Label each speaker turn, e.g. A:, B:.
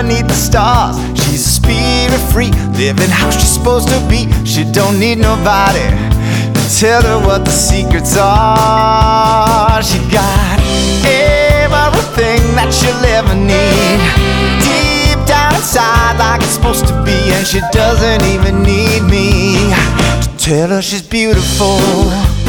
A: underneath the stars. She's a spirit free, living how she's supposed to be. She don't need nobody to tell her what the secrets are. She got everything that she'll ever need, deep down inside like it's supposed to be. And she doesn't even need me to tell her she's beautiful.